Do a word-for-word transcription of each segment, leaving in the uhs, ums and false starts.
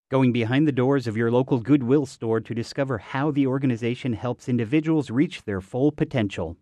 Going behind the doors of your local Goodwill store to discover how the organization helps individuals reach their full potential.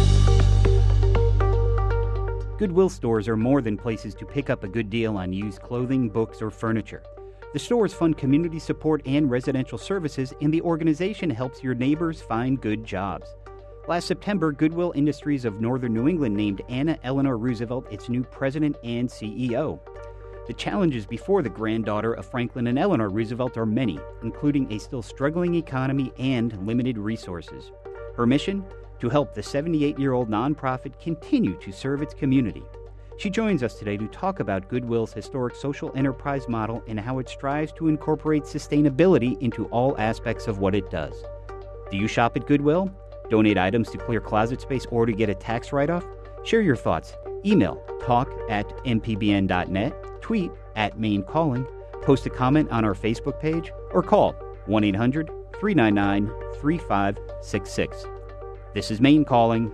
Goodwill stores are more than places to pick up a good deal on used clothing, books, or furniture. The stores fund community support and residential services, and the organization helps your neighbors find good jobs. Last September, Goodwill Industries of Northern New England named Anna Eleanor Roosevelt its new president and C E O. The challenges before the granddaughter of Franklin and Eleanor Roosevelt are many, including a still struggling economy and limited resources. Her mission? To help the seventy-eight-year-old nonprofit continue to serve its community. She joins us today to talk about Goodwill's historic social enterprise model and how it strives to incorporate sustainability into all aspects of what it does. Do you shop at Goodwill? Donate items to clear closet space or to get a tax write-off? Share your thoughts. Email talk at m p b n dot net, tweet at Maine Calling, post a comment on our Facebook page, or call one eight hundred three nine nine three five six six. This is Maine Calling.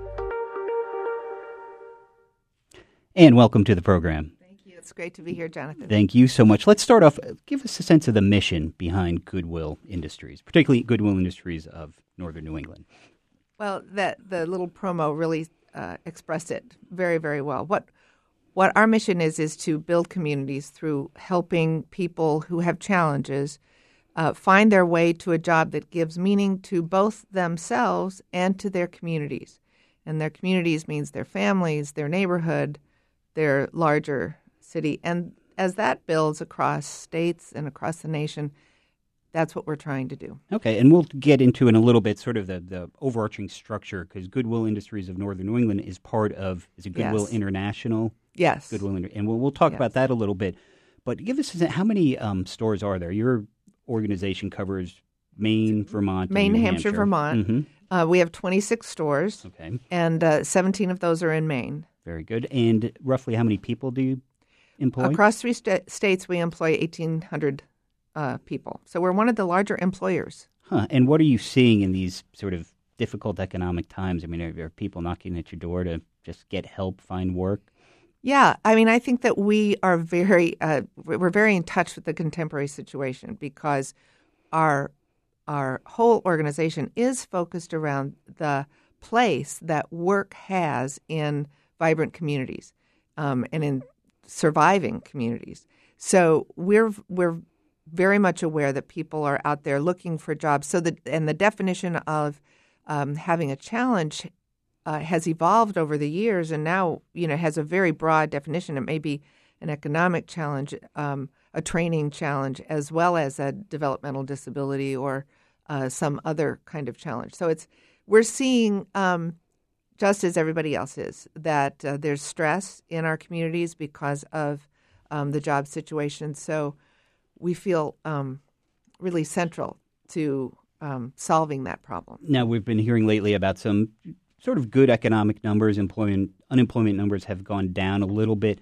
And welcome to the program. Thank you. It's great to be here, Jonathan. Thank you so much. Let's start off. Give us a sense of the mission behind Goodwill Industries, particularly Goodwill Industries of Northern New England. Well, that the little promo really uh, expressed it very, very well. What what our mission is is to build communities through helping people who have challenges uh, find their way to a job that gives meaning to both themselves and to their communities. And their communities means their families, their neighborhood, their larger city. And as that builds across states and across the nation, that's what we're trying to do. Okay, and we'll get into in a little bit sort of the, the overarching structure, because Goodwill Industries of Northern New England is part of, is it Goodwill Yes. International? Yes. Goodwill, and we'll, we'll talk Yes. about that a little bit. But give us a sense, how many um, stores are there? Your organization covers Maine, Vermont, Maine, and New Hampshire, Hampshire. Vermont. Mm-hmm. Uh, we have twenty-six stores, Okay, and uh, seventeen of those are in Maine. very good. And roughly how many people do you employ? Across three sta- states, we employ eighteen hundred uh, people. So we're one of the larger employers. Huh. And what are you seeing in these sort of difficult economic times? I mean, are there people knocking at your door to just get help, find work? Yeah, I mean, I think that we are very uh, we're very in touch with the contemporary situation because our our whole organization is focused around the place that work has in vibrant communities um, and in surviving communities. So we're we're very much aware that people are out there looking for jobs. So that and the definition of um, having a challenge uh, has evolved over the years, and now you know has a very broad definition. It may be an economic challenge, um, a training challenge, as well as a developmental disability or uh, some other kind of challenge. So it's we're seeing. Um, just as everybody else is, that uh, there's stress in our communities because of um, the job situation. So we feel um, really central to um, solving that problem. Now, we've been hearing lately about some sort of good economic numbers. Employment, unemployment numbers have gone down a little bit.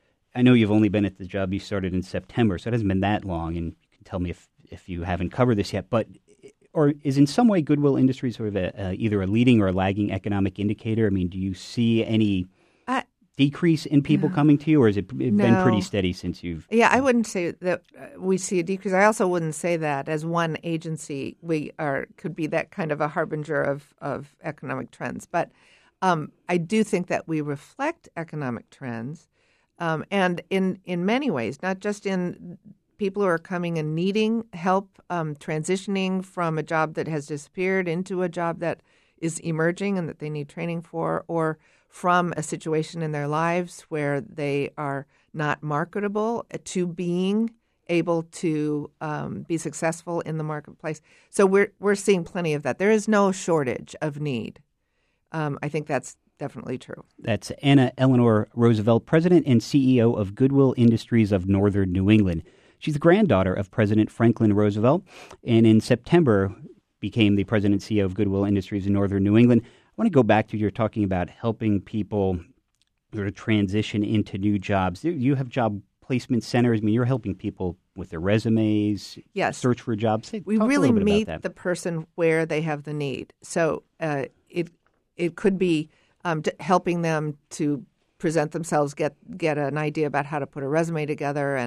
I know you've only been at the job you started in September, so it hasn't been that long, and you can tell me if, if you haven't covered this yet, but or is in some way Goodwill Industries sort of a, uh, either a leading or a lagging economic indicator? I mean, do you see any I, decrease in people no. coming to you, or has it been No. pretty steady since you've... Yeah, I wouldn't say that uh, we see a decrease. I also wouldn't say that as one agency we are could be that kind of a harbinger of, of economic trends. But um, I do think that we reflect economic trends, um, and in, in many ways, not just in people who are coming and needing help um, transitioning from a job that has disappeared into a job that is emerging and that they need training for, or from a situation in their lives where they are not marketable to being able to um, be successful in the marketplace. So we're we're seeing plenty of that. There is no shortage of need. Um, I think that's definitely true. That's Anna Eleanor Roosevelt, President and C E O of Goodwill Industries of Northern New England. She's the granddaughter of President Franklin Roosevelt, and in September became the President and C E O of Goodwill Industries in Northern New England. I want to go back to you're talking about helping people sort of transition into new jobs. You have job placement centers. I mean, you're helping people with their resumes, Yes. search for jobs. Say, We talk a really little bit meet about that. the person where they have the need. So uh, it it could be um, t- helping them to present themselves, get get an idea about how to put a resume together, and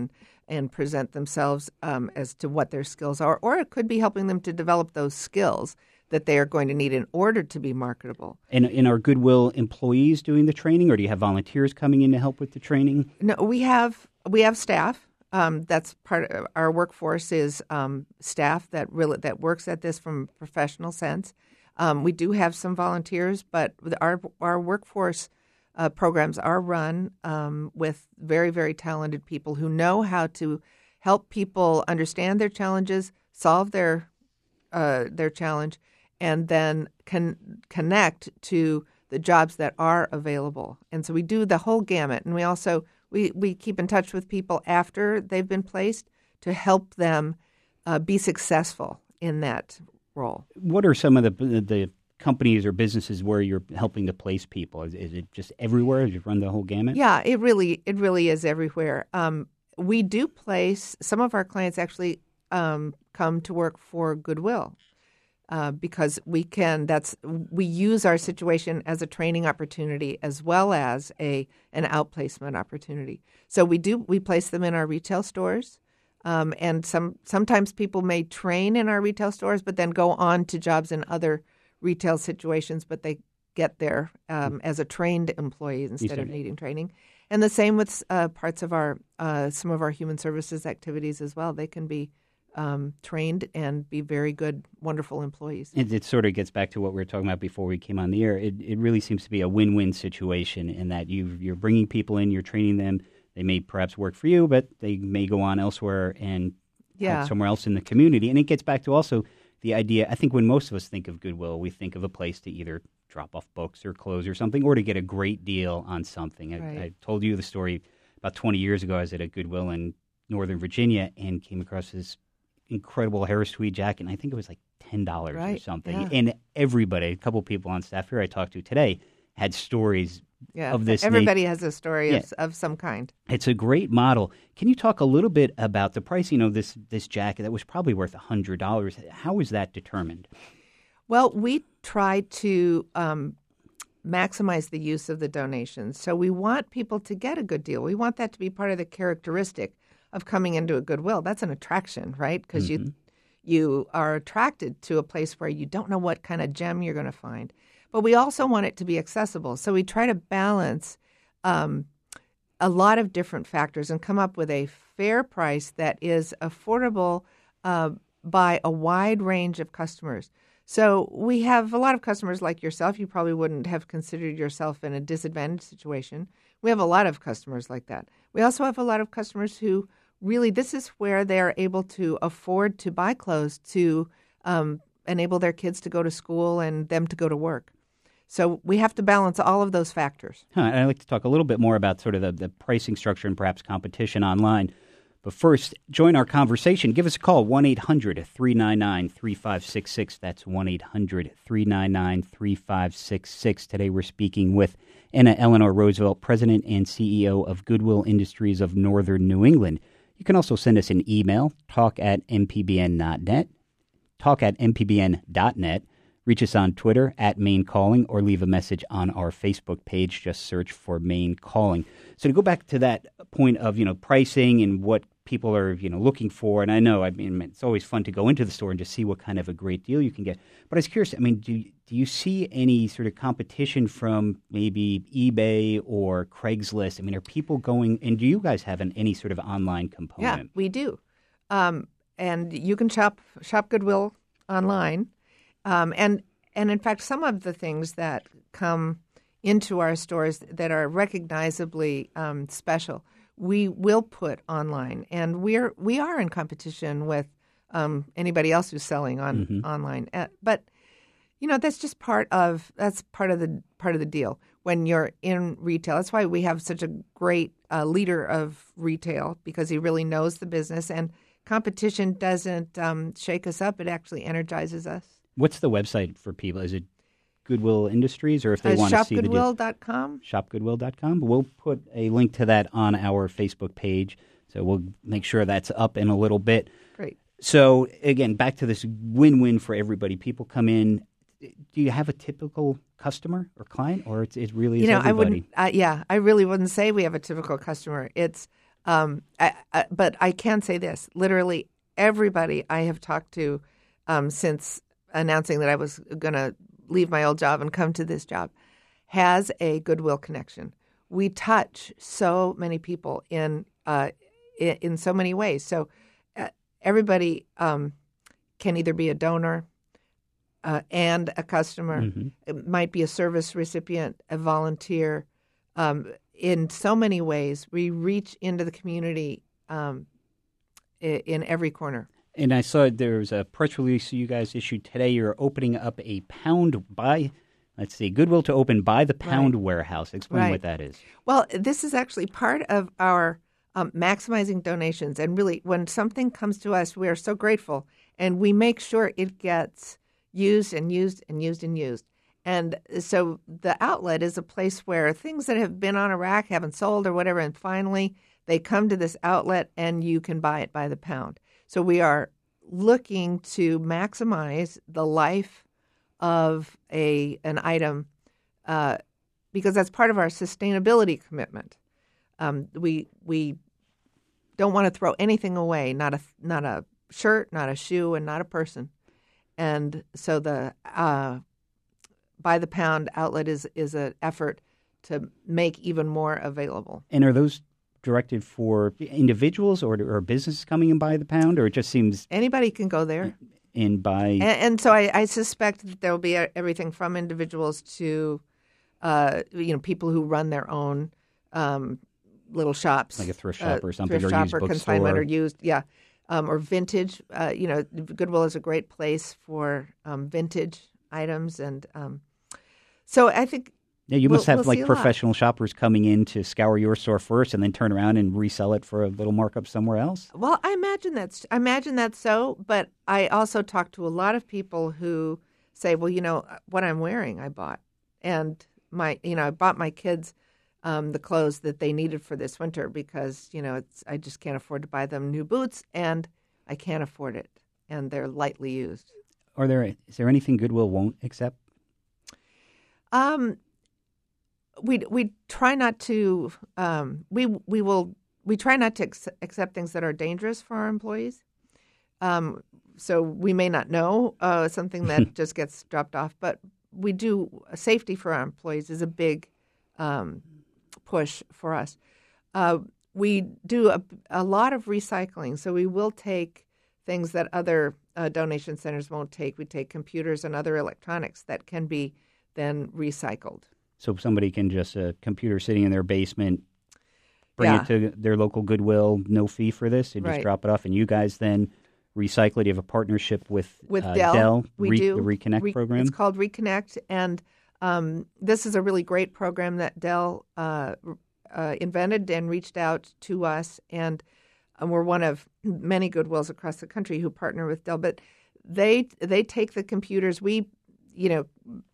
and present themselves um, as to what their skills are, or it could be helping them to develop those skills that they are going to need in order to be marketable. And, and are Goodwill employees doing the training, or do you have volunteers coming in to help with the training? No, we have we have staff. Um, that's part of our workforce is um, staff that really that works at this from a professional sense. Um, we do have some volunteers, but our our workforce uh, programs are run um, with very very talented people who know how to help people understand their challenges, solve their uh, their challenge, and then con- connect to the jobs that are available. And so we do the whole gamut. And we also, we, we keep in touch with people after they've been placed to help them uh, be successful in that role. What are some of the the companies or businesses where you're helping to place people? Is, is it just everywhere? Do you run the whole gamut? Yeah, it really, it really is everywhere. Um, we do place, some of our clients actually um, come to work for Goodwill. Uh, because we can, that's we use our situation as a training opportunity as well as a an outplacement opportunity. So we do we place them in our retail stores, um, and some sometimes people may train in our retail stores, but then go on to jobs in other retail situations, but they get there um, as a trained employee instead of needing training. And the same with uh, parts of our uh, some of our human services activities as well. They can be Um, trained and be very good, wonderful employees. It, it sort of gets back to what we were talking about before we came on the air. It, it really seems to be a win-win situation in that you, you're bringing people in, you're training them. They may perhaps work for you, but they may go on elsewhere and yeah. help somewhere else in the community. And it gets back to also the idea, I think when most of us think of Goodwill, we think of a place to either drop off books or clothes or something, or to get a great deal on something. Right. I, I told you the story about twenty years ago. I was at a Goodwill in Northern Virginia and came across this incredible Harris tweed jacket, and I think it was like ten dollars right, or something. Yeah. And everybody, a couple of people on staff here I talked to today, had stories yeah. of this. Everybody na- has a story yeah. of, of some kind. It's a great model. Can you talk a little bit about the pricing of this this jacket that was probably worth one hundred dollars? How was that determined? Well, we try to um, maximize the use of the donations. So we want people to get a good deal. We want that to be part of the characteristic of coming into a Goodwill. That's an attraction, right? Because mm-hmm. you you are attracted to a place where you don't know what kind of gem you're going to find. But we also want it to be accessible. So we try to balance um, a lot of different factors and come up with a fair price that is affordable uh, by a wide range of customers. So we have a lot of customers like yourself. You probably wouldn't have considered yourself in a disadvantaged situation. We have a lot of customers like that. We also have a lot of customers who really, this is where they are able to afford to buy clothes to um, enable their kids to go to school and them to go to work. So we have to balance all of those factors. Huh, I'd like to talk a little bit more about sort of the, the pricing structure and perhaps competition online. But first, join our conversation. Give us a call, one eight hundred three nine nine three five six six. That's one eight hundred three nine nine three five six six. Today we're speaking with Anna Eleanor Roosevelt, President and C E O of Goodwill Industries of Northern New England. You can also send us an email, talk at m p b n dot net, talk at m p b n dot net. Reach us on Twitter at Maine Calling, or leave a message on our Facebook page. Just search for Maine Calling. So to go back to that point of, you know, pricing and what people are, you know, looking for, and I know, I mean, it's always fun to go into the store and just see what kind of a great deal you can get. But I was curious, I mean, do you, do you see any sort of competition from maybe eBay or Craigslist? I mean, are people going, and do you guys have an, any sort of online component? Yeah, we do. Um, and you can shop shop Goodwill online. Um, and, and in fact, some of the things that come into our stores that are recognizably um, special, we will put online. And we're, we are in competition with um, anybody else who's selling on mm-hmm. online. Uh, but, you know, that's just part of that's part of the part of the deal when you're in retail. That's why we have such a great uh, leader of retail, because he really knows the business. And competition doesn't um, shake us up. It actually energizes us. What's the website for people? Is it Goodwill Industries, or if they uh, want to see the shop goodwill dot com? shop goodwill dot com. We'll put a link to that on our Facebook page, so we'll make sure that's up in a little bit. Great. So, again, back to this win-win for everybody. People come in. Do you have a typical customer or client, or it's, it really is you know, everybody? I wouldn't, uh, yeah, I really wouldn't say we have a typical customer. It's Um, I, I, but I can say this: literally everybody I have talked to um, since announcing that I was going to leave my old job and come to this job has a Goodwill connection. We touch so many people in uh, in, in so many ways. So uh, everybody um, can either be a donor uh, and a customer. Mm-hmm. It might be a service recipient, a volunteer. Um, in so many ways, we reach into the community um, in, in every corner. And I saw there was a press release you guys issued today. You're opening up a pound by, let's see, Goodwill to open by the pound right. warehouse. Explain right. what that is. Well, this is actually part of our um, maximizing donations. And really, when something comes to us, we are so grateful. And we make sure it gets used and used and used and used. And so the outlet is a place where things that have been on a rack haven't sold or whatever, and finally they come to this outlet and you can buy it by the pound. So we are looking to maximize the life of a an item uh, because that's part of our sustainability commitment. Um, we we don't want to throw anything away, not a not a shirt, not a shoe, and not a person. And so the uh, by the pound outlet is is an effort to make even more available. And are those directed for individuals or, or businesses coming and buy the pound, or it just seems anybody can go there and buy? And, and so I, I suspect that there will be everything from individuals to uh, you know people who run their own um, little shops, like a thrift shop uh, or something, thrift or shop used or bookstore. consignment or used, yeah, um, or vintage. Uh, you know, Goodwill is a great place for um, vintage items, and um, so I think. Yeah, you must we'll, have we'll like professional shoppers coming in to scour your store first, and then turn around and resell it for a little markup somewhere else. Well, I imagine that's I imagine that's so, but I also talk to a lot of people who say, "Well, you know, what I'm wearing, I bought, and my, you know, I bought my kids um, the clothes that they needed for this winter because you know it's I just can't afford to buy them new boots, and I can't afford it, and they're lightly used." Are there is there anything Goodwill won't accept? Um. We we try not to um, we we will we try not to ex- accept things that are dangerous for our employees. Um, so we may not know uh, something that just gets dropped off, but we do safety for our employees is a big um, push for us. Uh, we do a, a lot of recycling, so we will take things that other uh, donation centers won't take. We take computers and other electronics that can be then recycled. So somebody can just, a computer sitting in their basement, bring yeah. it to their local Goodwill, no fee for this. They just right. drop it off, and you guys then recycle it. You have a partnership with, with uh, Dell. Dell, we Re- do. the Reconnect Re- program. It's called Reconnect, and um, this is a really great program that Dell uh, uh, invented and reached out to us, and um, we're one of many Goodwills across the country who partner with Dell. But they they take the computers, we, you know,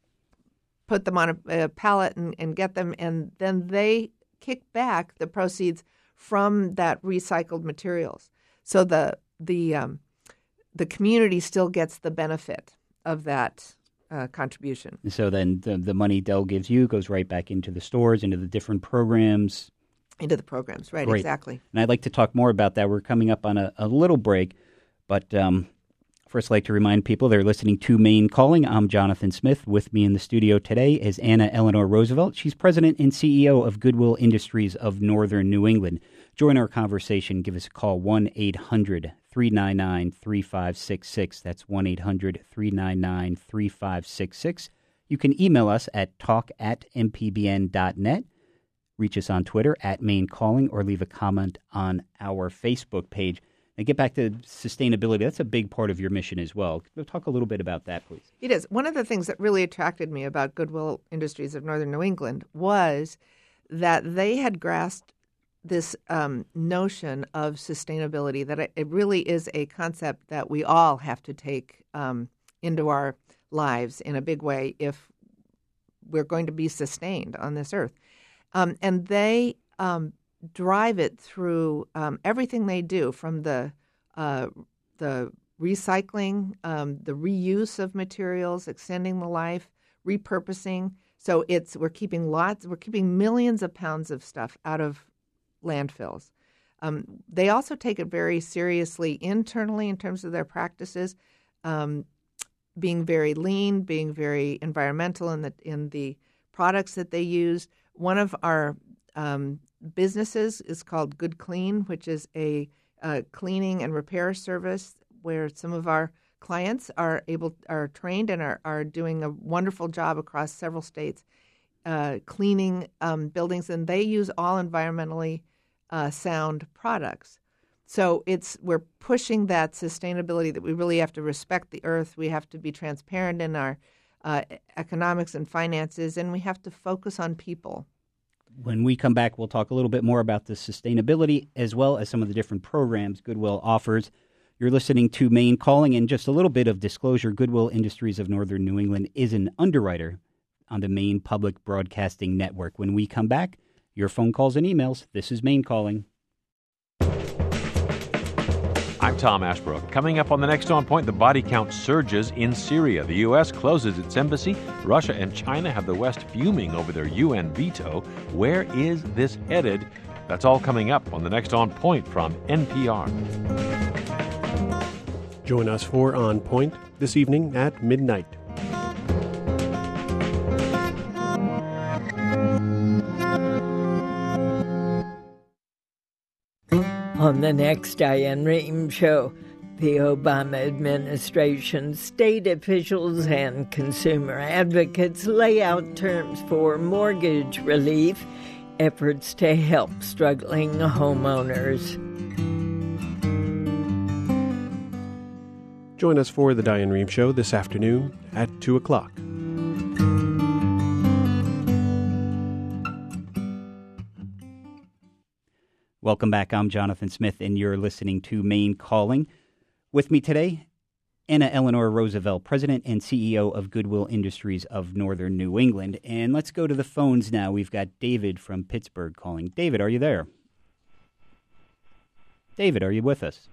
put them on a, a pallet and, and get them, and then they kick back the proceeds from that recycled materials. So the the um, the community still gets the benefit of that uh, contribution. So then the the money Dell gives you goes right back into the stores, into the different programs. Into the programs, right, Great. Exactly. And I'd like to talk more about that. We're coming up on a, a little break, but um, first I'd like to remind people they're listening to Maine Calling. I'm Jonathan Smith. With me in the studio today is Anna Eleanor Roosevelt. She's president and C E O of Goodwill Industries of Northern New England. Join our conversation. Give us a call, one eight hundred three nine nine three five six six. That's one eight hundred three nine nine three five six six. You can email us at talk at m p b n dot net. Reach us on Twitter at Maine Calling, or leave a comment on our Facebook page. And get back to sustainability. That's a big part of your mission as well. Talk a little bit about that, please. It is. One of the things that really attracted me about Goodwill Industries of Northern New England was that they had grasped this um, notion of sustainability, that it really is a concept that we all have to take um, into our lives in a big way if we're going to be sustained on this earth. Um, and they um, drive it through um, everything they do, from the uh, the recycling, um, the reuse of materials, extending the life, repurposing. So it's we're keeping lots, we're keeping millions of pounds of stuff out of landfills. Um, they also take it very seriously internally in terms of their practices, um, being very lean, being very environmental in the in the products that they use. One of our um, businesses is called Good Clean, which is a, a cleaning and repair service where some of our clients are able are trained and are, are doing a wonderful job across several states uh, cleaning um, buildings, and they use all environmentally uh, sound products. So it's we're pushing that sustainability that we really have to respect the earth. We have to be transparent in our uh, economics and finances, and we have to focus on people. When we come back, we'll talk a little bit more about the sustainability as well as some of the different programs Goodwill offers. You're listening to Maine Calling, and just a little bit of disclosure. Goodwill Industries of Northern New England is an underwriter on the Maine Public Broadcasting Network. When we come back, your phone calls and emails. This is Maine Calling. I'm Tom Ashbrook. Coming up on the next On Point, the body count surges in Syria. The U S closes its embassy. Russia and China have the West fuming over their U N veto. Where is this headed? That's all coming up on the next On Point from N P R. Join us for On Point this evening at midnight. On the next Diane Rehm Show, the Obama administration, state officials, and consumer advocates lay out terms for mortgage relief, efforts to help struggling homeowners. Join us for the Diane Rehm Show this afternoon at two o'clock. Welcome back. I'm Jonathan Smith, and you're listening to Maine Calling. With me today, Anna Eleanor Roosevelt, President and C E O of Goodwill Industries of Northern New England. And let's go to the phones now. We've got David from Pittsburgh calling. David, are you there? David, are you with us?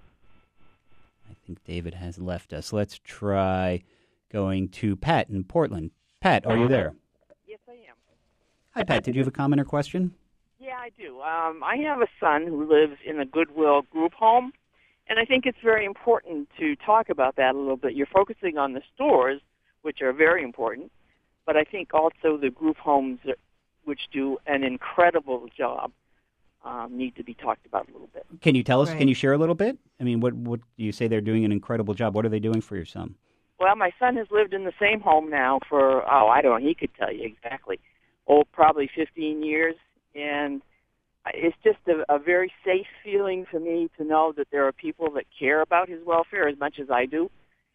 I think David has left us. Let's try going to Pat in Portland. Pat, are you there? Yes, I am. Hi, Pat. Did you have a comment or question? Yeah, I do. Um, I have a son who lives in a Goodwill group home, and I think it's very important to talk about that a little bit. You're focusing on the stores, which are very important, but I think also the group homes, which do an incredible job, um, need to be talked about a little bit. Can you tell us, Right. can you share a little bit? I mean, what, what you say they're doing an incredible job. What are they doing for your son? Well, my son has lived in the same home now for, oh, I don't know, he could tell you exactly, oh, probably fifteen years. And it's just a, a very safe feeling for me to know that there are people that care about his welfare as much as I do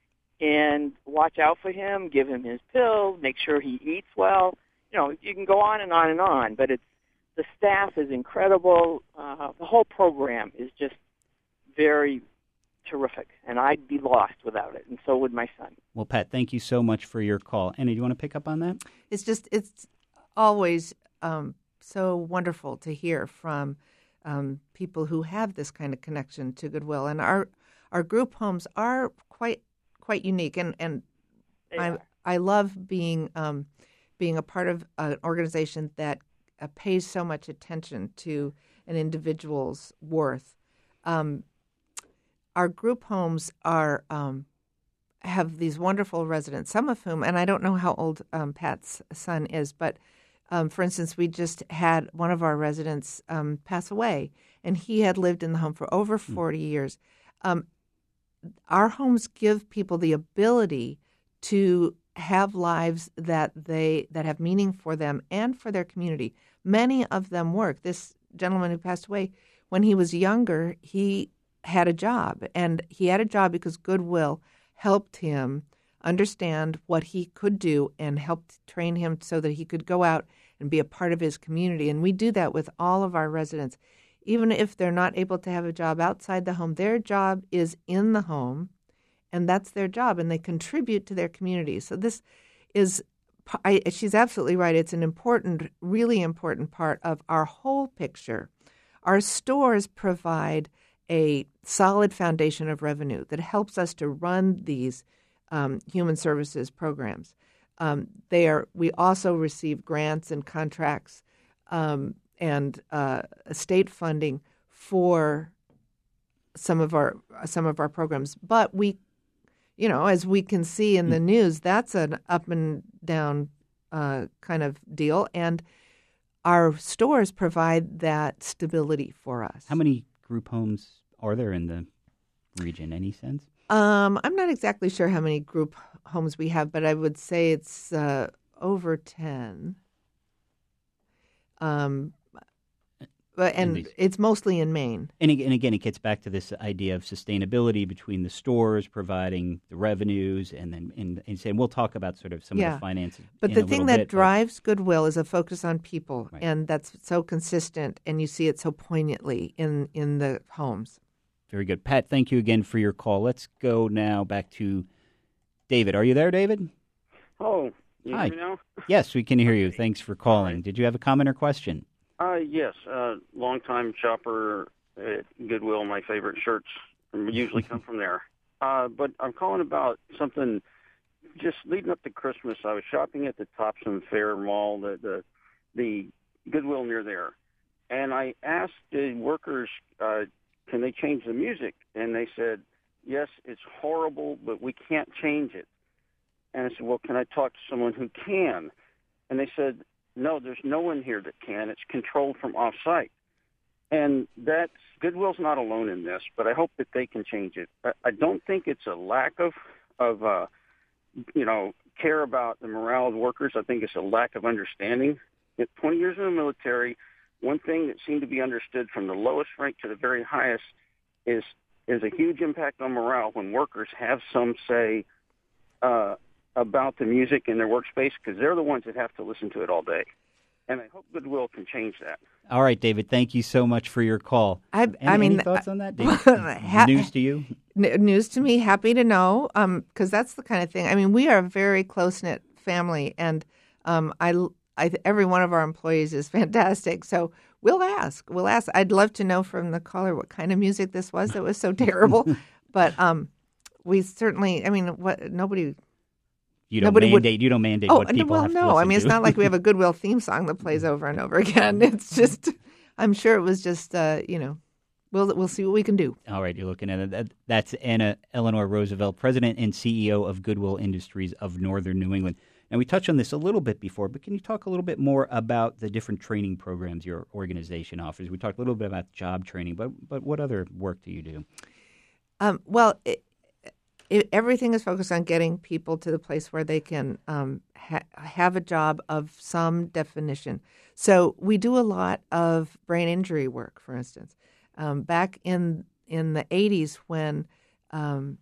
and watch out for him, give him his pills, make sure he eats well. You know, you can go on and on and on, but it's the staff is incredible. Uh, the whole program is just very terrific, and I'd be lost without it, and so would my son. Well, Pat, thank you so much for your call. Annie, do you want to pick up on that? It's just it's always um, so wonderful to hear from um, people who have this kind of connection to Goodwill, and our our group homes are quite quite unique, and and They I are. I love being um, being a part of an organization that uh, pays so much attention to an individual's worth. Um, our group homes are um, have these wonderful residents, some of whom, and I don't know how old um, Pat's son is, but um, for instance, we just had one of our residents um, pass away, and he had lived in the home for over forty years. Um, our homes give people the ability to have lives that they that have meaning for them and for their community. Many of them work. This gentleman who passed away, when he was younger, he had a job, and he had a job because Goodwill helped him understand what he could do and helped train him so that he could go out and be a part of his community. And we do that with all of our residents. Even if they're not able to have a job outside the home, their job is in the home, and that's their job, and they contribute to their community. So this is, I, she's absolutely right. It's an important, really important part of our whole picture. Our stores provide a solid foundation of revenue that helps us to run these um, human services programs. Um, they are. We also receive grants and contracts um, and uh, state funding for some of our some of our programs. But we, you know, as we can see in the news, that's an up and down uh, kind of deal, and our stores provide that stability for us. How many group homes are there in the region? Any sense? Um, I'm not exactly sure how many group homes we have, but I would say it's uh, over ten. Um, but and And it's mostly in Maine. And again, and again, it gets back to this idea of sustainability between the stores providing the revenues, and then and, and saying we'll talk about sort of some Yeah. of the finances. But in the a thing little that bit, but- drives Goodwill is a focus on people, Right. and that's so consistent, and you see it so poignantly in, in the homes. Very good, Pat. Thank you again for your call. Let's go now back to David. Are you there, David? Oh, you Hi. hear me now? Yes, we can hear you. Thanks for calling. Did you have a comment or question? Uh, yes, uh, longtime shopper at Goodwill. My favorite shirts usually come from there. Uh, but I'm calling about something just leading up to Christmas. I was shopping at the Thompson Fair Mall, the, the, the Goodwill near there. And I asked the workers, uh, can they change the music? And they said, yes, it's horrible, but we can't change it. And I said, well, can I talk to someone who can? And they said, no, there's no one here that can. It's controlled from off-site. And that's, Goodwill's not alone in this, but I hope that they can change it. I, I don't think it's a lack of, of uh, you know, care about the morale of workers. I think it's a lack of understanding. At twenty years in the military, one thing that seemed to be understood from the lowest rank to the very highest is is a huge impact on morale when workers have some say uh, about the music in their workspace, because they're the ones that have to listen to it all day. And I hope Goodwill can change that. All right, David. Thank you so much for your call. I, Any, I mean, any thoughts on that, David? ha- News to you? N- news to me. Happy to know, because that's the kind of thing. I mean, we are a very close knit family, and um, I, I, every one of our employees is fantastic. So we'll ask. We'll ask. I'd love to know from the caller what kind of music this was that was so terrible. But um, we certainly. I mean, what nobody. You don't Nobody would- mandate. You don't mandate Oh, what people well, have to no. listen I mean, it's to. not like we have a Goodwill theme song that plays over and over again. It's just. I'm sure it was just. Uh, you know. We'll we'll see what we can do. All right, you're looking at it. That, that's Anna Eleanor Roosevelt, President and C E O of Goodwill Industries of Northern New England. And we touched on this a little bit before, but can you talk a little bit more about the different training programs your organization offers? We talked a little bit about job training, but but what other work do you do? Um, well, it, it, everything is focused on getting people to the place where they can um, ha- have a job of some definition. So we do a lot of brain injury work, for instance. Um, back in in the eighties, when um,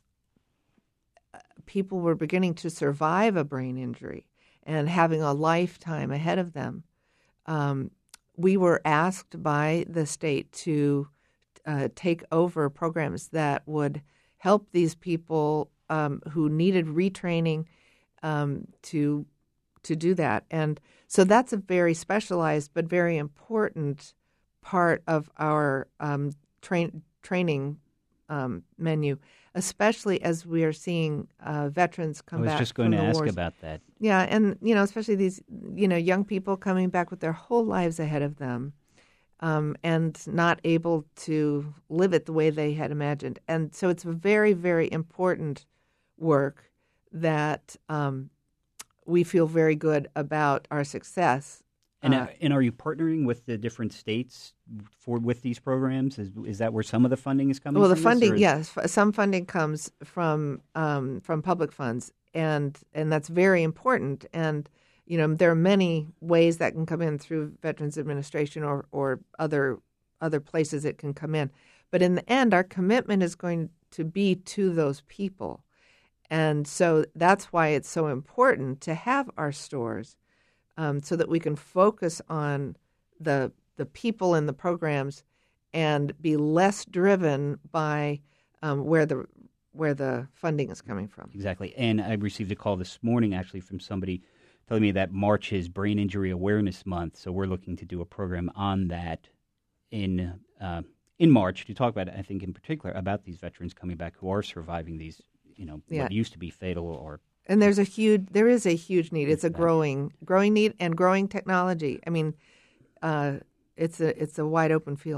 people were beginning to survive a brain injury and having a lifetime ahead of them, um, we were asked by the state to uh, take over programs that would help these people um, who needed retraining um, to to do that. And so that's a very specialized but very important part of our um, train, training um, menu, especially as we are seeing uh, veterans come back. I was back just going from to the ask wars. about that. Yeah, and you know, especially these you know young people coming back with their whole lives ahead of them, um, and not able to live it the way they had imagined. And so it's a very, very important work that um, we feel very good about our success. And, Uh, uh, and are you partnering with the different states for with these programs? Is is that where some of the funding is coming Well, from? the this, or funding, is- yes, f- some funding comes from um, from public funds, and and that's very important. And you know, there are many ways that can come in through Veterans Administration or or other other places it can come in. But in the end, our commitment is going to be to those people, and so that's why it's so important to have our stores, um, so that we can focus on the the people in the programs and be less driven by um, where the where the funding is coming from. Exactly. And I received a call this morning actually from somebody telling me that March is Brain Injury Awareness Month, so we're looking to do a program on that in uh, in March to talk about, I think in particular, about these veterans coming back who are surviving these, you know, Yeah. what used to be fatal or. And there's a huge, there is a huge need. It's a Exactly. growing, growing need and growing technology. I mean, uh, it's a it's a wide open field.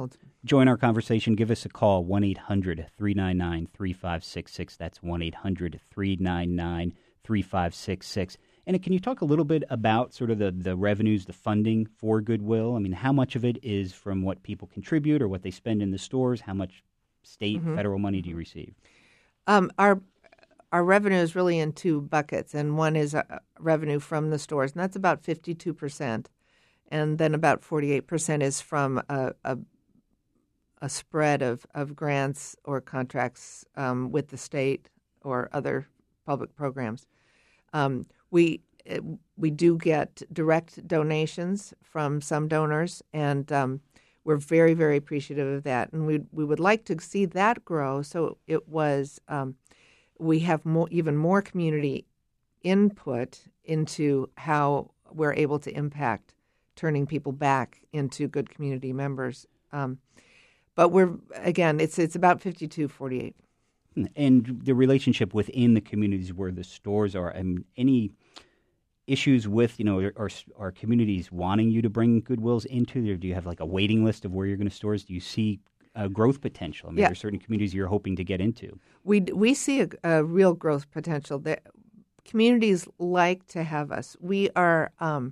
Join our conversation. Give us a call, one eight hundred three nine nine three five six six. That's one eight hundred three nine nine three five six six. And can you talk a little bit about sort of the, the revenues, the funding for Goodwill? I mean, how much of it is from what people contribute or what they spend in the stores? How much state, mm-hmm. federal money do you receive? Um, our our revenue is really in two buckets, and one is uh, revenue from the stores, and that's about fifty-two percent. And then about forty-eight percent is from a, a, a spread of, of grants or contracts um, with the state or other public programs. Um, we we do get direct donations from some donors, and um, we're very, very appreciative of that. And we we would like to see that grow. So it was um, we have more, even more community input into how we're able to impact turning people back into good community members. Um, but we're, again, it's it's about fifty-two forty-eight. And the relationship within the communities where the stores are, I mean, any issues with, you know, are, are communities wanting you to bring Goodwills into there? Do you have like a waiting list of where you're going to stores? Do you see uh, growth potential? I mean, yeah. are there certain communities you're hoping to get into? We, we see a, a real growth potential. The communities like to have us. We are... Um,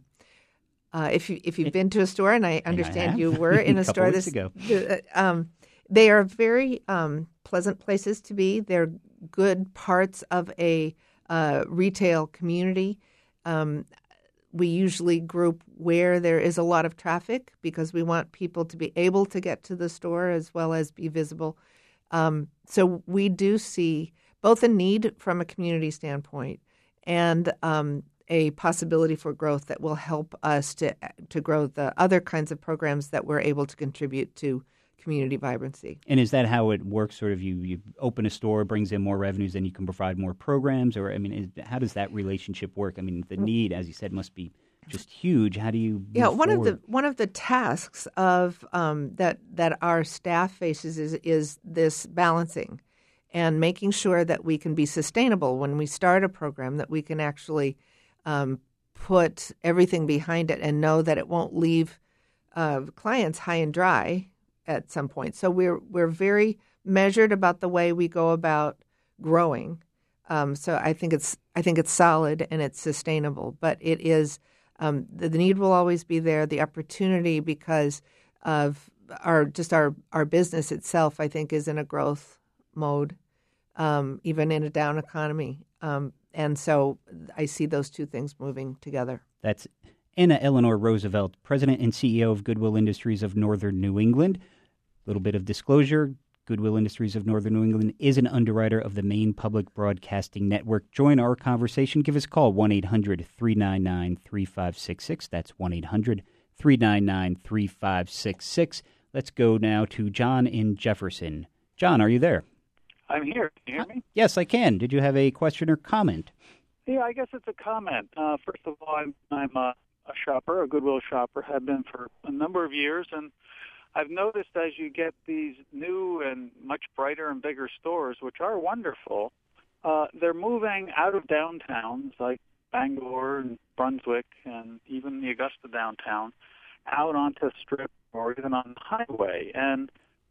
Uh, if you if you've been to a store, and I understand I you were in a, a store this ago. The, um, they are very um, pleasant places to be. They're good parts of a uh, retail community. Um, we usually group where there is a lot of traffic because we want people to be able to get to the store as well as be visible. Um, so we do see both a need from a community standpoint and um, a possibility for growth that will help us to to grow the other kinds of programs that we're able to contribute to community vibrancy. And is that how it works? Sort of you, you open a store, brings in more revenues, then you can provide more programs? Or, I mean, is, how does that relationship work? I mean, the need, as you said, must be just huge. How do you move Yeah, one forward? of the one of the tasks of um, that that our staff faces is is this balancing and making sure that we can be sustainable when we start a program, that we can actually Um, put everything behind it and know that it won't leave uh, clients high and dry at some point. So we're we're very measured about the way we go about growing. Um, so I think it's I think it's solid and it's sustainable. But it is um, the, the need will always be there. The opportunity because of our just our our business itself, I think, is in a growth mode, um, even in a down economy. Um, And so I see those two things moving together. That's Anna Eleanor Roosevelt, President and C E O of Goodwill Industries of Northern New England. A little bit of disclosure, Goodwill Industries of Northern New England is an underwriter of the Maine Public Broadcasting Network. Join our conversation. Give us a call, one eight hundred three nine nine three five six six. That's one eight hundred three nine nine three five six six. Let's go now to John in Jefferson. John, are you there? I'm here. Can you hear me? Yes, I can. Did you have a question or comment? Yeah, I guess it's a comment. Uh, first of all, I'm, I'm a, a shopper, a Goodwill shopper, have been for a number of years, and I've noticed as you get these new and much brighter and bigger stores, which are wonderful, uh, they're moving out of downtowns like Bangor and Brunswick and even the Augusta downtown out onto Strip or even on the highway. And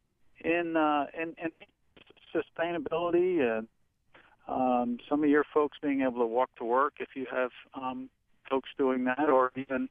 in uh, in, in sustainability and um, some of your folks being able to walk to work, if you have um, folks doing that, or even...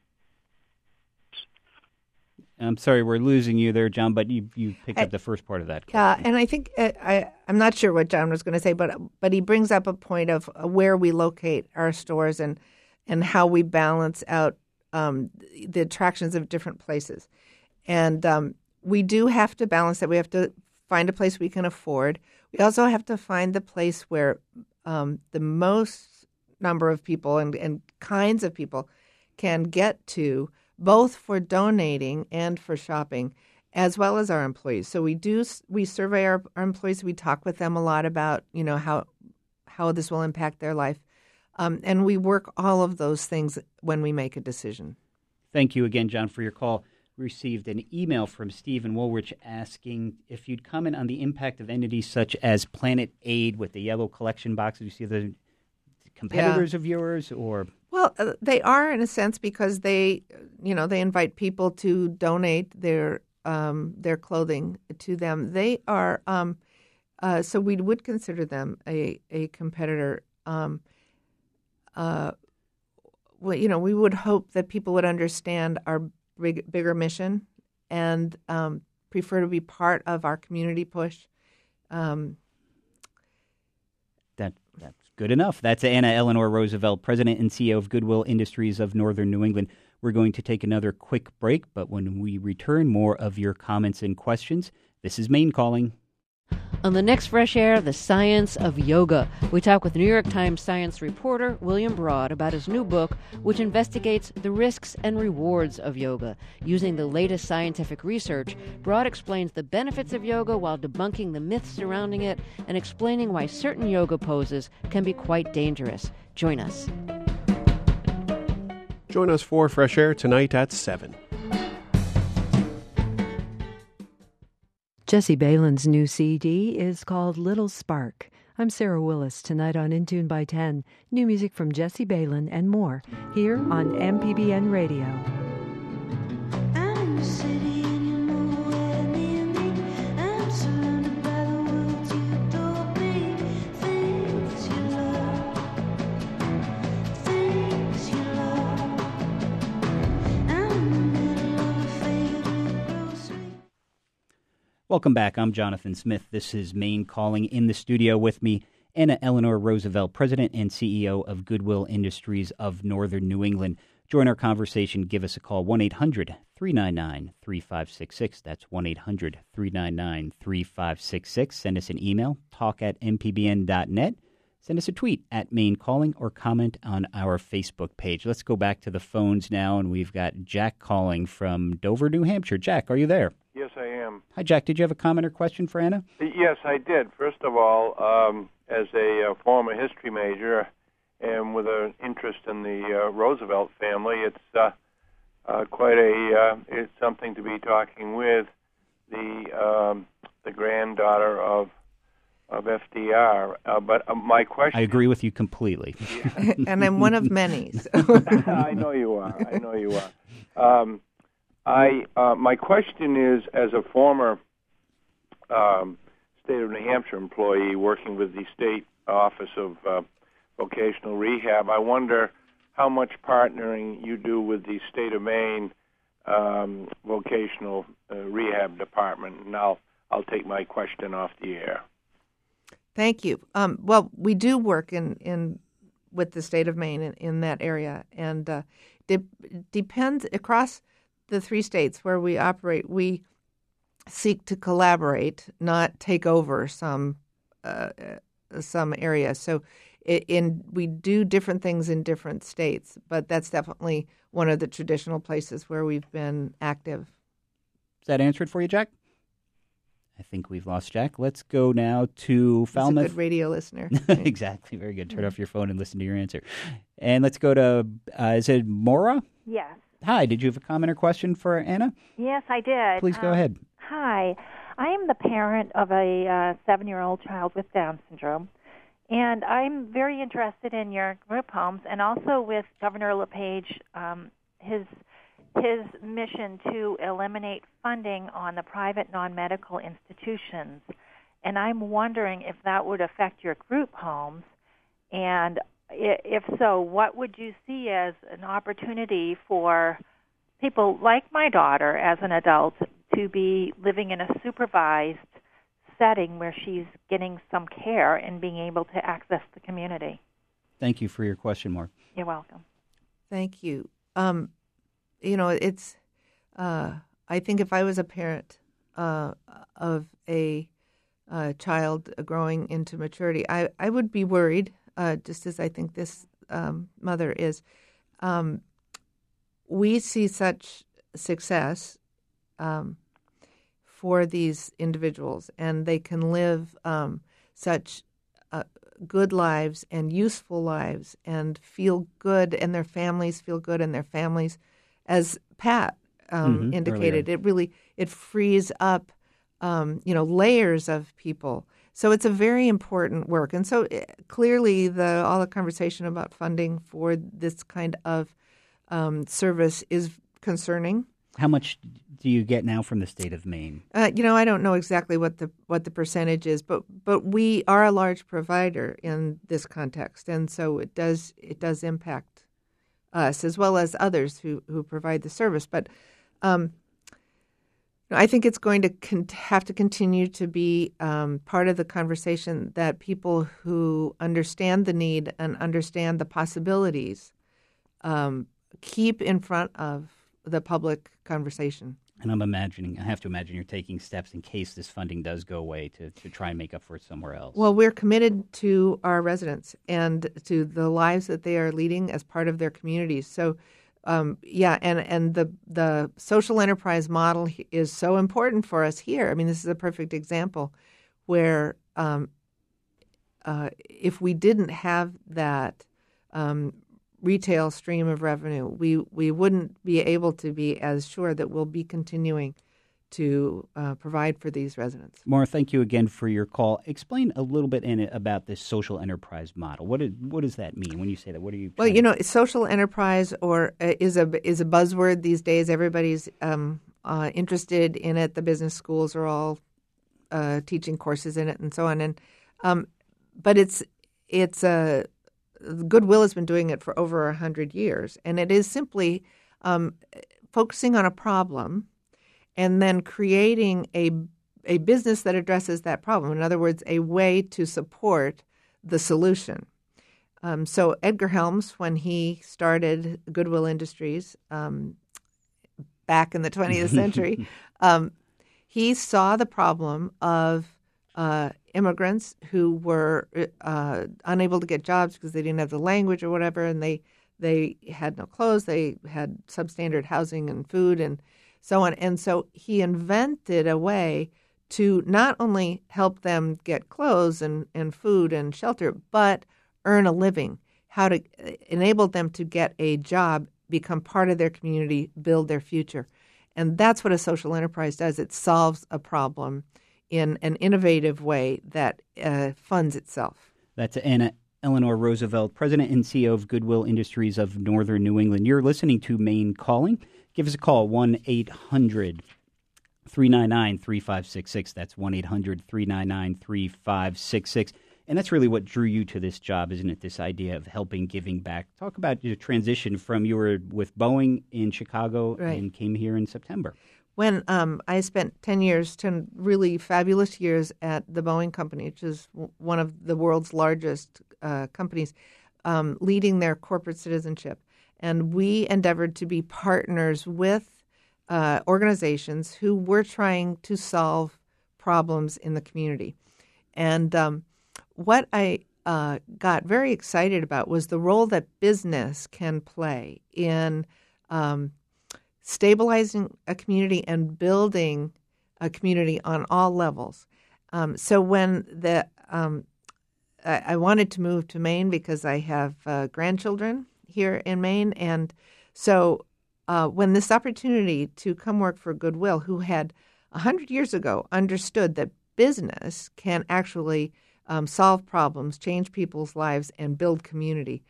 I'm sorry, we're losing you there, John, but you you picked I, up the first part of that question. Yeah, and I think uh, I, I'm not sure what John was going to say, but but he brings up a point of where we locate our stores and, and how we balance out um, the attractions of different places. And um, we do have to balance that. We have to find a place we can afford. We also have to find the place where um, the most number of people and, and kinds of people can get to, both for donating and for shopping, as well as our employees. So we do we survey our, our employees. We talk with them a lot about you know how how this will impact their life, um, and we work all of those things when we make a decision. Thank you again, John, for your call. We received an email from Stephen Woolrich asking if you'd comment on the impact of entities such as Planet Aid with the yellow collection boxes. You see the competitors yeah. of yours, or well, uh, they are in a sense because they, you know, they invite people to donate their um, their clothing to them. They are um, uh, so we would consider them a a competitor. Um, uh, well, you know, we would hope that people would understand our big, bigger mission and um, prefer to be part of our community push. Um, that that's good enough. That's Anna Eleanor Roosevelt, President and C E O of Goodwill Industries of Northern New England. We're going to take another quick break, but when we return, more of your comments and questions. This is Maine Calling. On the next Fresh Air, the science of yoga. We talk with New York Times science reporter William Broad about his new book, which investigates the risks and rewards of yoga. Using the latest scientific research, Broad explains the benefits of yoga while debunking the myths surrounding it and explaining why certain yoga poses can be quite dangerous. Join us. Join us for Fresh Air tonight at seven. Jesse Balin's new C D is called Little Spark. I'm Sarah Willis, tonight on In Tune by ten. New music from Jesse Balin and more, here on M P B N Radio. Welcome back. I'm Jonathan Smith. This is Maine Calling. In the studio with me, Anna Eleanor Roosevelt, President and C E O of Goodwill Industries of Northern New England. Join our conversation. Give us a call, one eight hundred three nine nine three five six six. That's one eight hundred three nine nine three five six six. Send us an email, talk at m p b n dot net. Send us a tweet at Maine Calling or comment on our Facebook page. Let's go back to the phones now, and we've got Jack calling from Dover, New Hampshire. Jack, are you there? Yes, I am. Hi, Jack. Did you have a comment or question for Anna? Yes, I did. First of all, um, as a uh, former history major and with an interest in the uh, Roosevelt family, it's uh, uh, quite a uh, it's something to be talking with the um, the granddaughter of of F D R. Uh, but uh, my question, I agree with you completely, yeah. And I'm one of many. So. I know you are. I know you are. Um, I uh, my question is, as a former um, state of New Hampshire employee working with the State Office of uh, Vocational Rehab, I wonder how much partnering you do with the State of Maine um, Vocational uh, Rehab Department, and I'll I'll take my question off the air. Thank you. Um, well, we do work in, in with the state of Maine in, in that area, and uh, de- depends across the three states where we operate. We seek to collaborate, not take over some uh, some areas. So, it, in we do different things in different states, but that's definitely one of the traditional places where we've been active. Does that answer it for you, Jack? I think we've lost Jack. Let's go now to Falmouth. He's a good radio listener. Exactly. Very good. Turn off your phone and listen to your answer. And let's go to, uh, is it Maura? Yes. Hi. Did you have a comment or question for Anna? Yes, I did. Please go um, ahead. Hi. I am the parent of a uh, seven-year-old child with Down syndrome, and I'm very interested in your group homes and also with Governor LePage, um, his his mission to eliminate funding on the private non-medical institutions. And I'm wondering if that would affect your group homes, and if so, what would you see as an opportunity for people like my daughter as an adult to be living in a supervised setting where she's getting some care and being able to access the community? Thank you for your question, Maura. You're welcome. Thank you. Um, You know, it's, uh, I think if I was a parent uh, of a uh, child growing into maturity, I, I would be worried, uh, just as I think this um, mother is. Um, we see such success um, for these individuals, and they can live um, such uh, good lives and useful lives and feel good, and their families feel good, and their families. As Pat um, mm-hmm, indicated, earlier. it really it frees up, um, you know, layers of people. So it's a very important work. And so uh, clearly, the all the conversation about funding for this kind of um, service is concerning. How much do you get now from the state of Maine? Uh, you know, I don't know exactly what the what the percentage is, but but we are a large provider in this context, and so it does it does impact us as well as others who, who provide the service. But um, I think it's going to con- have to continue to be um, part of the conversation that people who understand the need and understand the possibilities um, keep in front of the public conversation. And I'm imagining, I have to imagine you're taking steps in case this funding does go away to, to try and make up for it somewhere else. Well, we're committed to our residents and to the lives that they are leading as part of their communities. So, um, yeah, and, and the the social enterprise model is so important for us here. I mean, this is a perfect example where um, uh, if we didn't have that um, retail stream of revenue, we, we wouldn't be able to be as sure that we'll be continuing to uh, provide for these residents. Maura, thank you again for your call. Explain a little bit in it about this social enterprise model. What is, what does that mean when you say that? What are you? Well, you know, social enterprise or uh, is a is a buzzword these days. Everybody's um, uh, interested in it. The business schools are all uh, teaching courses in it, and so on. And um, but it's it's a Goodwill has been doing it for over a hundred years, and it is simply um, focusing on a problem and then creating a a business that addresses that problem. In other words, a way to support the solution. Um, so Edgar Helms, when he started Goodwill Industries um, back in the twentieth century, um, he saw the problem of uh, immigrants who were uh, unable to get jobs because they didn't have the language or whatever, and they they had no clothes, they had substandard housing and food and so on. And so he invented a way to not only help them get clothes and, and food and shelter, but earn a living, how to enable them to get a job, become part of their community, build their future. And that's what a social enterprise does. It solves a problem in an innovative way that uh, funds itself. That's Anna Eleanor Roosevelt, President and C E O of Goodwill Industries of Northern New England. You're listening to Maine Calling. Give us a call, one eight hundred three nine nine three five six six. That's one eight hundred three nine nine three five six six. And that's really what drew you to this job, isn't it? This idea of helping, giving back. Talk about your transition from you were with Boeing in Chicago right. and came here in September. When um, I spent ten years, ten really fabulous years at the Boeing Company, which is w- one of the world's largest uh, companies, um, leading their corporate citizenship. And we endeavored to be partners with uh, organizations who were trying to solve problems in the community. And um, what I uh, got very excited about was the role that business can play in um, stabilizing a community and building a community on all levels. Um, so when the um, I, I wanted to move to Maine because I have uh, grandchildren here in Maine, and so uh, when this opportunity to come work for Goodwill, who had a hundred years ago understood that business can actually um, solve problems, change people's lives, and build community.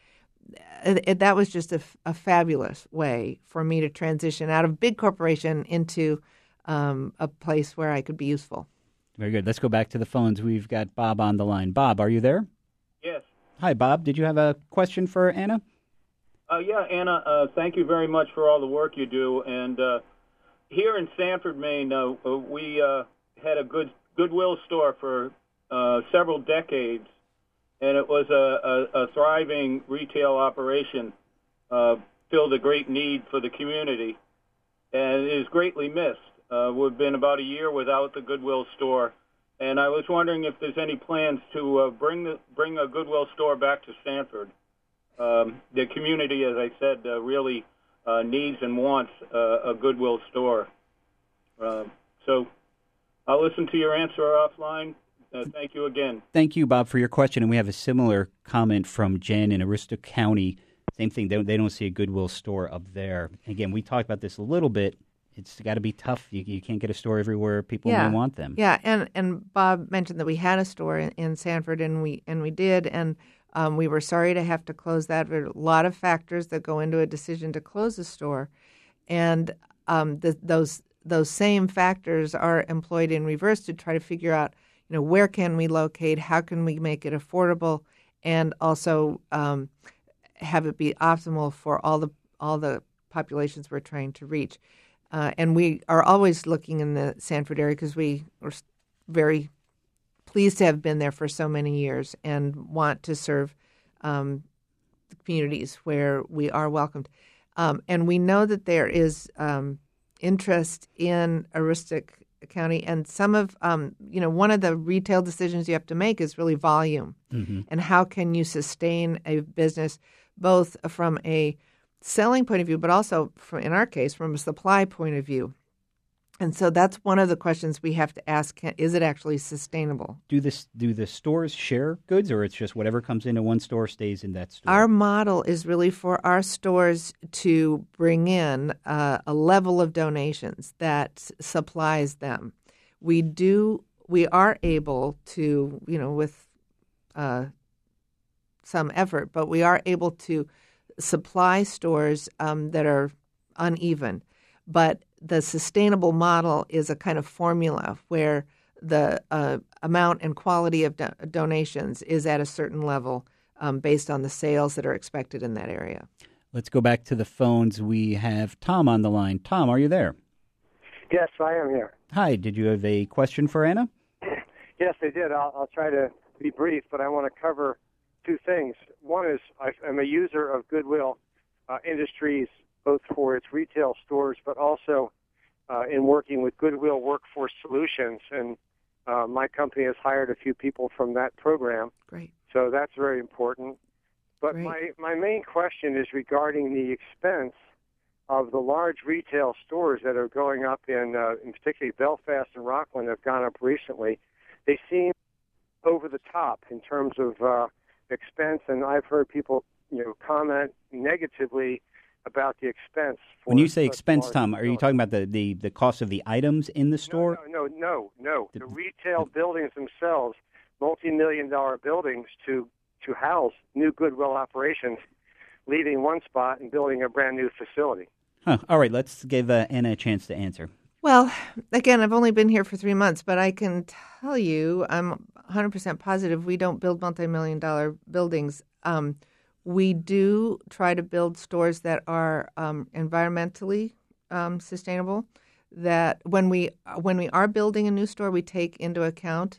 It, it, that was just a, a fabulous way for me to transition out of big corporation into um, a place where I could be useful. Very good. Let's go back to the phones. We've got Bob on the line. Bob, are you there? Yes. Hi, Bob. Did you have a question for Anna? Uh, yeah, Anna, uh, thank you very much for all the work you do. And uh, here in Sanford, Maine, uh, we uh, had a good Goodwill store for uh, several decades. And it was a, a, a thriving retail operation, uh, filled a great need for the community, and it is greatly missed. Uh, we've been about a year without the Goodwill store, and I was wondering if there's any plans to uh, bring the, bring a Goodwill store back to Sanford. Um, the community, as I said, uh, really uh, needs and wants uh, a Goodwill store. Uh, so I'll listen to your answer offline. Uh, thank you again. Thank you, Bob, for your question. And we have a similar comment from Jen in Aroostook County. Same thing. They, they don't see a Goodwill store up there. Again, we talked about this a little bit. It's got to be tough. You, you can't get a store everywhere people yeah. may want them. Yeah, and, and Bob mentioned that we had a store in, in Sanford, and we and we did, and um, we were sorry to have to close that. There are a lot of factors that go into a decision to close a store. And um, the, those those same factors are employed in reverse to try to figure out, you know, where can we locate, how can we make it affordable, and also um, have it be optimal for all the all the populations we're trying to reach. Uh, and we are always looking in the Sanford area because we are very pleased to have been there for so many years and want to serve um, the communities where we are welcomed. Um, and we know that there is um, interest in Aroostook County, and some of, um, you know, one of the retail decisions you have to make is really volume. Mm-hmm. And how can you sustain a business both from a selling point of view, but also, from, in our case, from a supply point of view. And so that's one of the questions we have to ask, can, is it actually sustainable? Do this? Do the stores share goods, or it's just whatever comes into one store stays in that store? Our model is really for our stores to bring in uh, a level of donations that supplies them. We do, we are able to, you know, with uh, some effort, but we are able to supply stores um, that are uneven. But the sustainable model is a kind of formula where the uh, amount and quality of do- donations is at a certain level um, based on the sales that are expected in that area. Let's go back to the phones. We have Tom on the line. Tom, are you there? Yes, I am here. Hi, did you have a question for Anna? Yes, I did. I'll, I'll try to be brief, but I want to cover two things. One is I, I'm a user of Goodwill uh, Industries, both for its retail stores, but also uh, in working with Goodwill Workforce Solutions. And uh, my company has hired a few people from that program. Great. So that's very important. But Great. my, my main question is regarding the expense of the large retail stores that are going up in, uh, in particularly Belfast and Rockland have gone up recently. They seem over the top in terms of uh, expense, and I've heard people, you know, comment negatively about the expense. For when you say expense, Tom, are you talking about the, the, the cost of the items in the store? No, no, no, no. The, the retail the, buildings themselves, multi-million dollar buildings to, to house new Goodwill operations, leaving one spot and building a brand new facility. Huh. All right, let's give uh, Anna a chance to answer. Well, again, I've only been here for three months, but I can tell you I'm one hundred percent positive we don't build multi-million dollar buildings. Um, we do try to build stores that are um, environmentally um, sustainable, that when we when we are building a new store, we take into account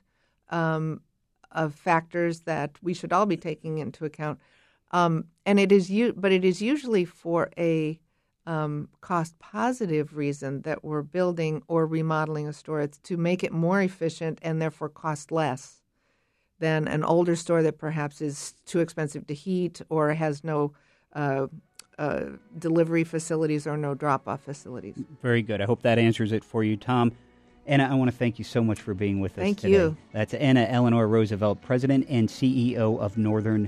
um, of factors that we should all be taking into account. Um, and it is u- but it is usually for a Um, cost-positive reason that we're building or remodeling a store. It's to make it more efficient and therefore cost less than an older store that perhaps is too expensive to heat or has no uh, uh, delivery facilities or no drop-off facilities. Very good. I hope that answers it for you, Tom. Anna, I want to thank you so much for being with us thank today. you. That's Anna Eleanor Roosevelt, President and C E O of Northern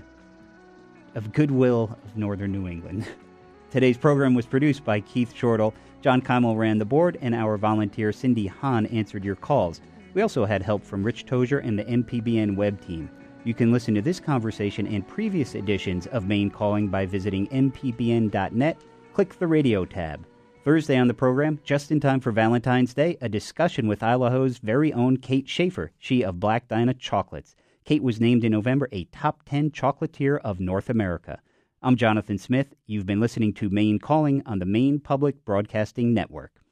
of Goodwill of Northern New England. Today's program was produced by Keith Shortle. John Kimmel ran the board, and our volunteer Cindy Hahn answered your calls. We also had help from Rich Tozier and the M P B N web team. You can listen to this conversation and previous editions of Maine Calling by visiting m p b n dot net. Click the radio tab. Thursday on the program, just in time for Valentine's Day, a discussion with Idaho's very own Kate Schaefer, she of Black Dinah Chocolates. Kate was named in November a top ten chocolatier of North America. I'm Jonathan Smith. You've been listening to Maine Calling on the Maine Public Broadcasting Network.